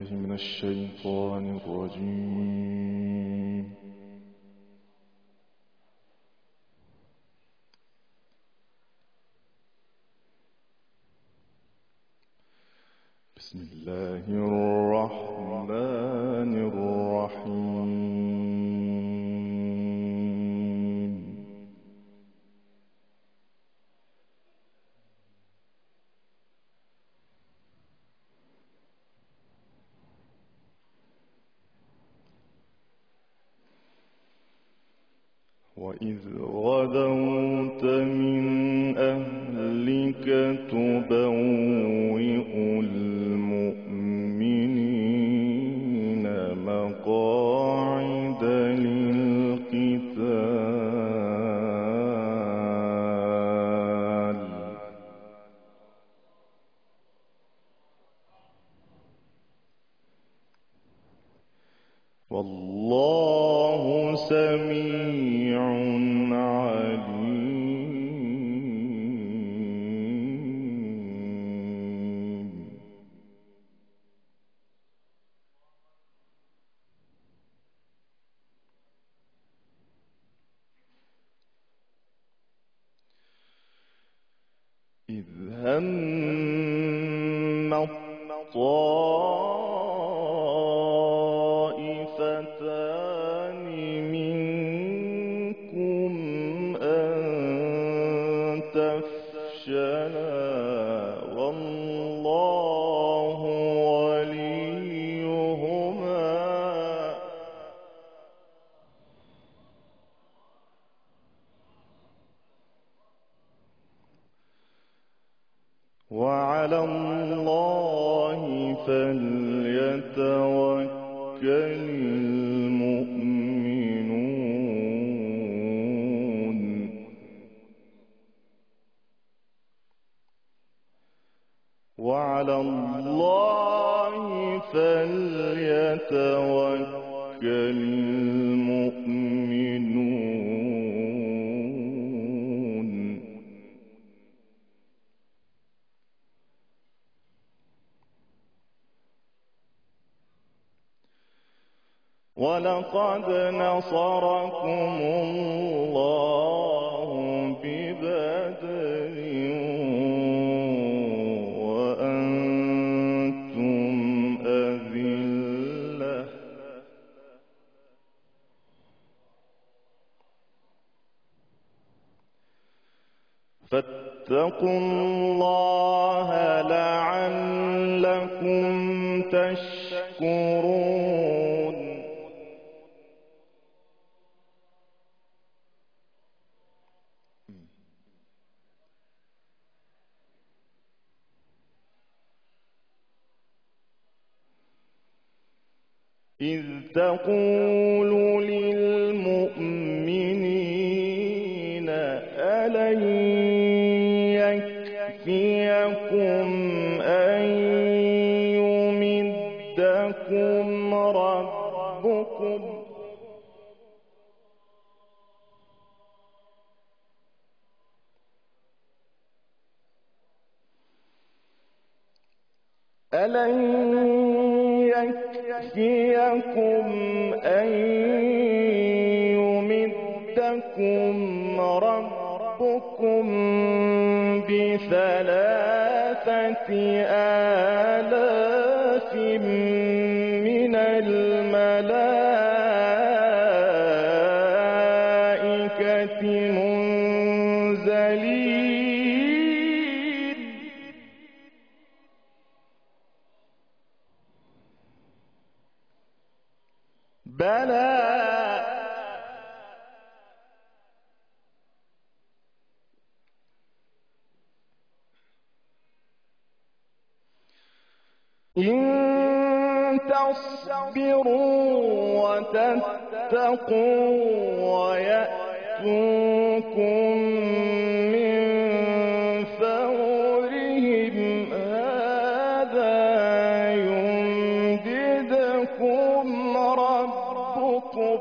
من الشيطان الرجيم. بسم الله الرحمن الرحيم. وإذ غدوت من أهلك تبوئ المؤمنين مقاعد للقتال والله سميع عليم. إذ هم الطائفتان منكم أن تفشلا والله وليهما وعلى الله فليتوكل المؤمنون. وعلى الله فليتوكل المؤمنون. ولقد نصركم الله ببدر وأنتم أذلة فاتقوا الله لعلكم تشكرون. إذ تقول للمؤمنين ألن يكفيكم أن يمدكم ربكم ب3,000 من الملائكة منزلين. بلى إن تصبروا وتتقوا ويأتوكم من فورهم هذا يمددكم ربكم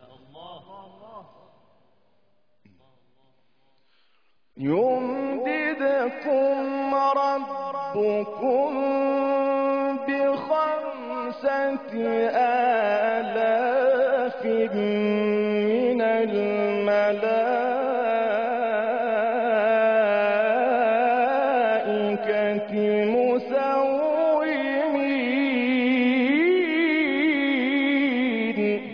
يمددكم يأتكم ربكم ب5,000 من الملائكة مسومين.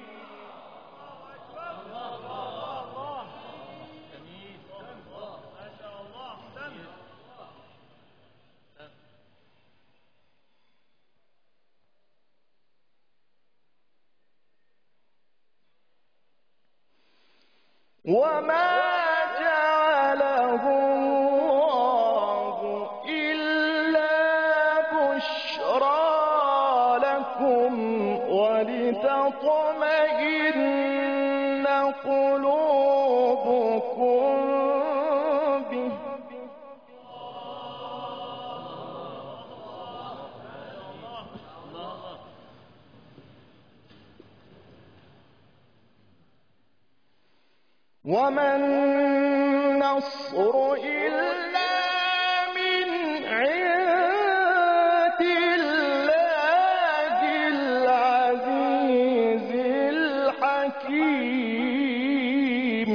وما جعله الله إلا بشرى لكم ولتطمئن قلوبكم به. وما النصر إلا من عند الله العزيز الحكيم.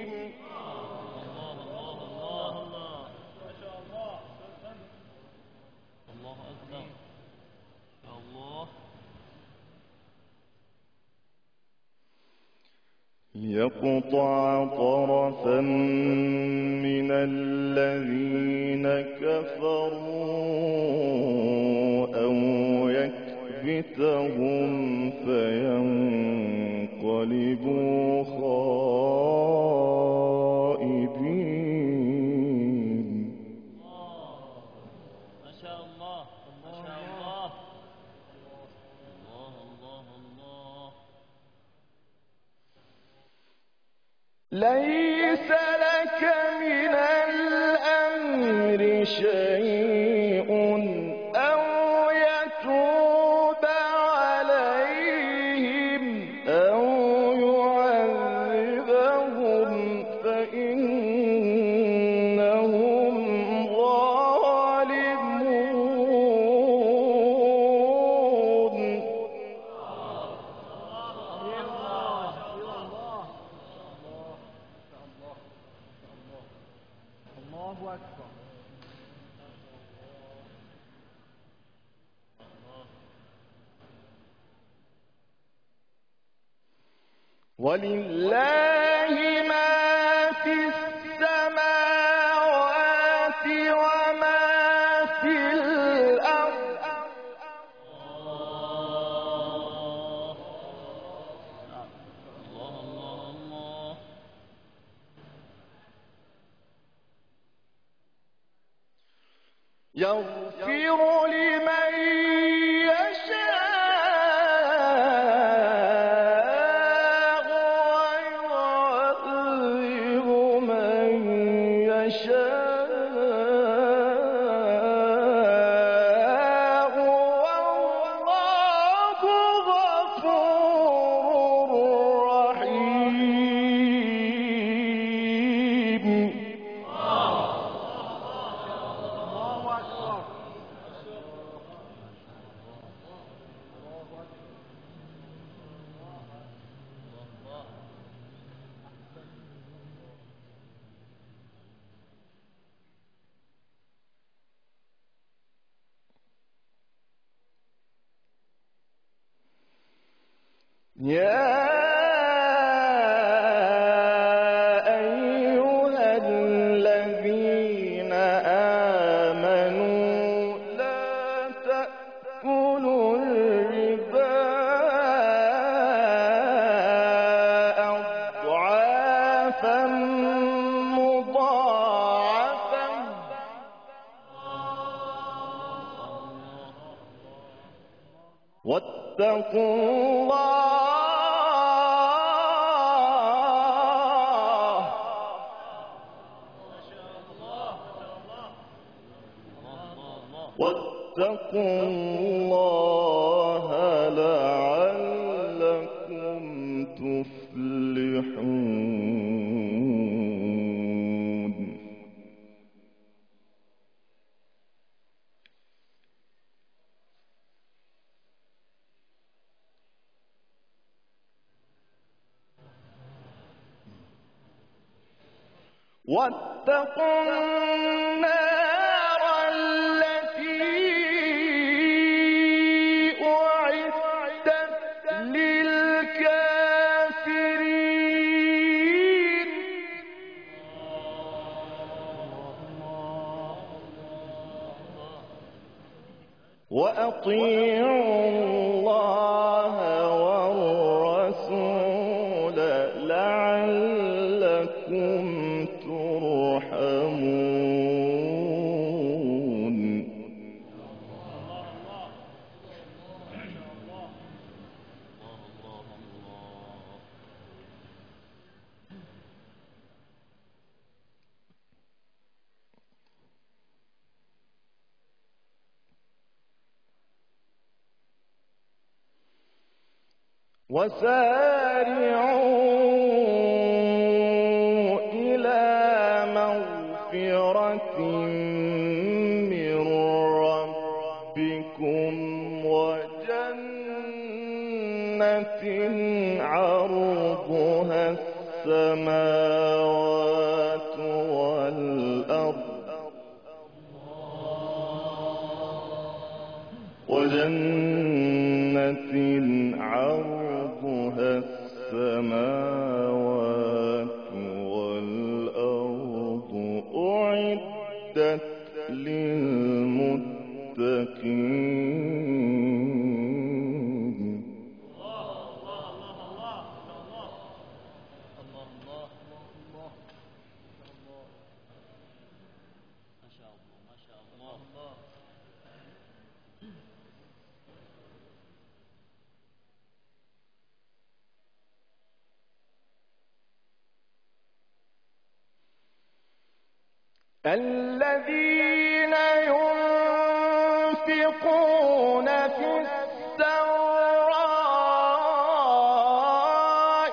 ليقطع طرفا من الذين كفروا أو يكبتهم فينقلبوا خائبين. ما شاء الله ما شاء الله. الله الله الله. ليس لك من الأمر شيء أو يتوب عليهم أو يعذبهم فإنهم ظالمون. الله أكبر. ولله ما في السماوات وما في الأرض. يغفر لمن يشاء ويعذب من يشاء والله غفور رحيم. يا أيها الذين آمنوا لا تأكلوا الربا أضعافا مضاعفة واتقوا الله واتقوا الله لعلكم تفلحون. واتقوا النار التي أعدت للكافرين وأطيعوا الله والرسول لعلكم ترحمون. وسارعوا إلى مغفرة من ربكم وجنة عرضها السماوات والأرض عرضها السماوات والأرض أعدت للمتقين. الذين ينفقون في السراء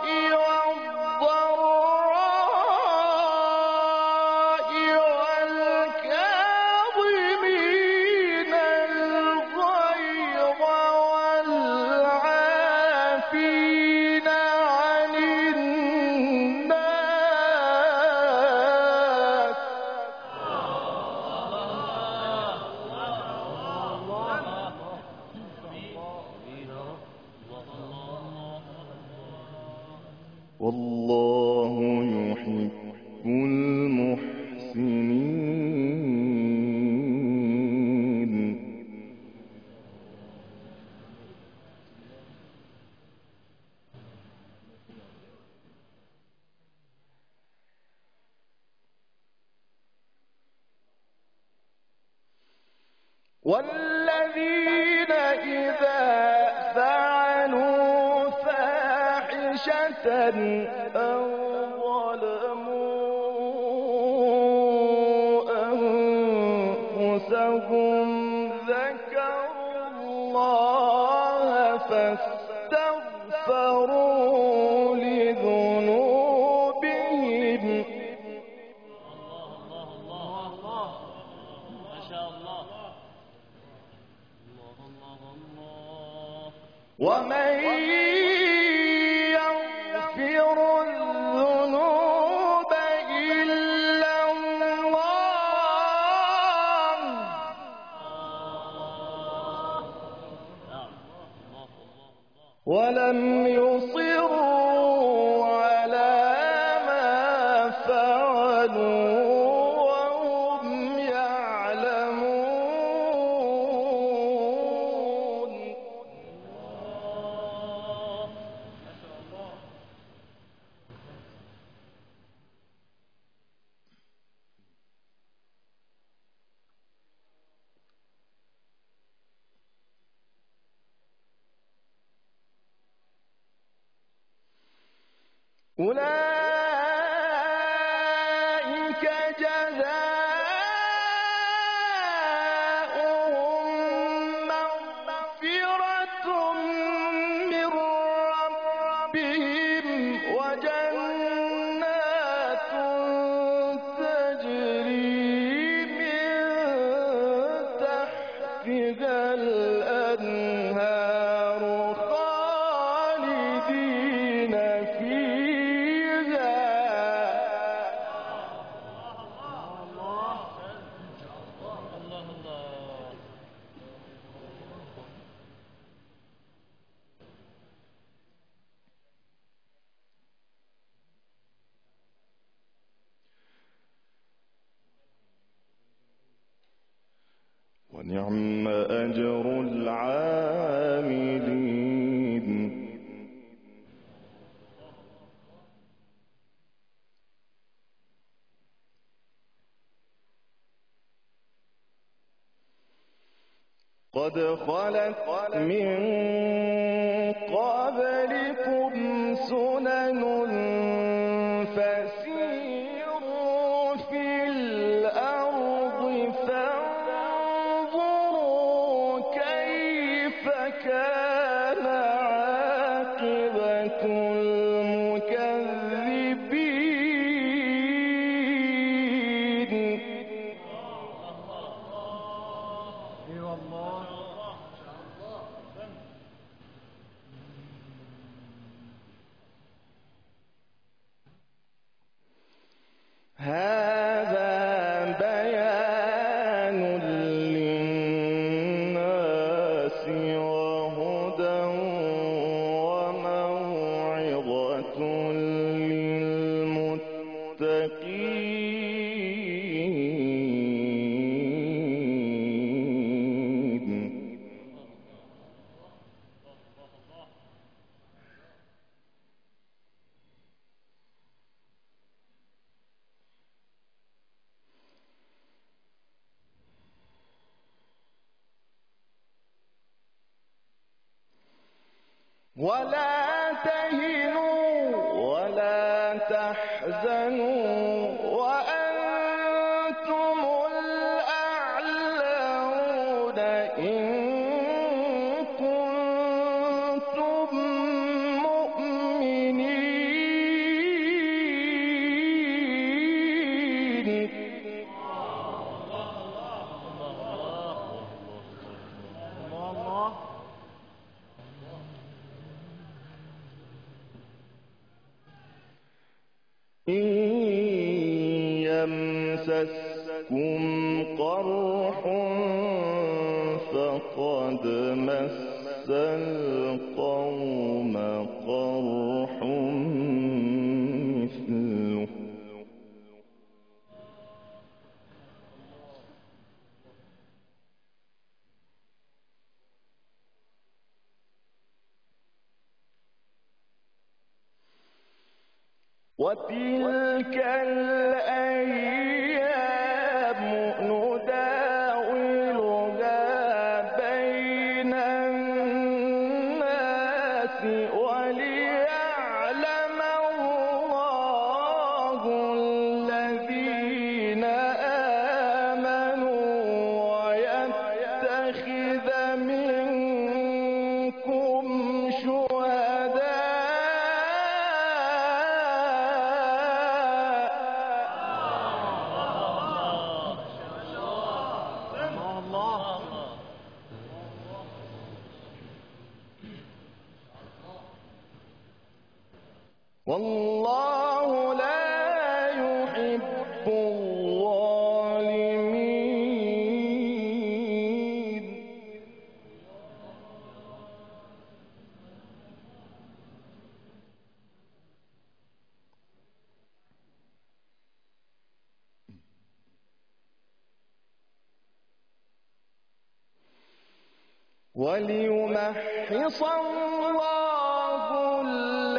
والضراء والكاظمين الغيظ والعافين عن الناس والله يحب المحسنين. والذين إذا فعلوا فاحشة أو ظلموا أنفسهم ذكروا الله فاستغفروا لذنوبهم ومن يغفر الذنوب إلا الله ولم يصروا على ما فعلوا وهم يعلمون. أولئك جزاؤهم مغفرة من ربهم وجنات تجري من تحتها الأنهار خالدين فيها ونعم أجر العاملين. قد خلت من قبلكم سنن فسيروا في الأرض فانظروا كيف كان عاقبة المكذبين. اي والله. هذا بيان للناس وهدى وموعظة للمتقين. ولا تهنوا ولا تحزنوا وأنتم الأعلون إن كنتم مؤمنين. الله. إن يمسسكم قرح فقد مس القوم قرح مثله. وتلك الأيام نداولها بين الناس وليعلم الله الذين آمنوا ويتخذ منكم شهداء. والله لا يحب الظالمين. وليمحص الله